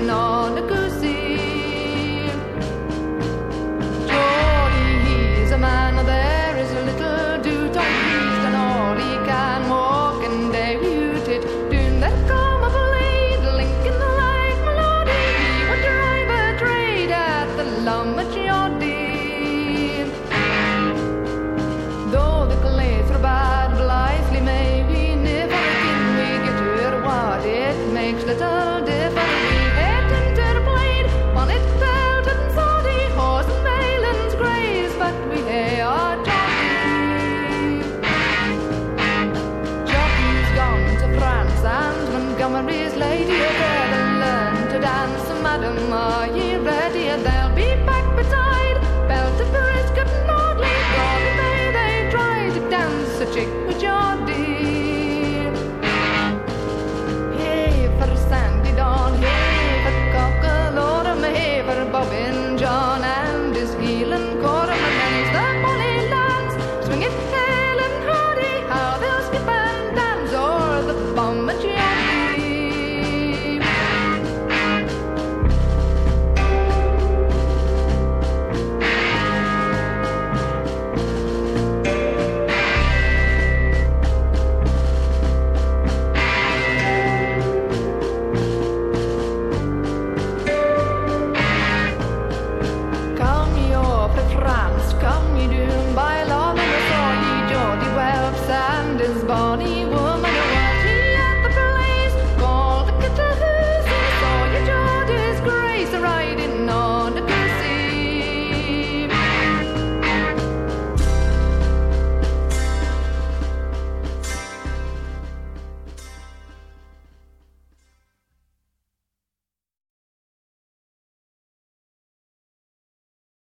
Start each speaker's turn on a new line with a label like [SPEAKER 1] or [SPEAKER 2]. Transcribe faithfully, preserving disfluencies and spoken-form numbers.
[SPEAKER 1] riding on a goosey. Geordie, he's a man, there is a little do to he's done all he can walk, and they root it, doing that come of a late link in the light melody. He would drive a trade at the Lummet Yardie. Though the clays are bad, blithely may we never again we get to what it makes little difference. We hit into the blade, one it felt and salty, horse and valence graze, but we hay our jockey. Jockey's gone to France and Montgomery's lady, better learn to dance, madam, are ye ready? They'll be back beside Belted, Prescott, and Audley. God, may they try to dance a chick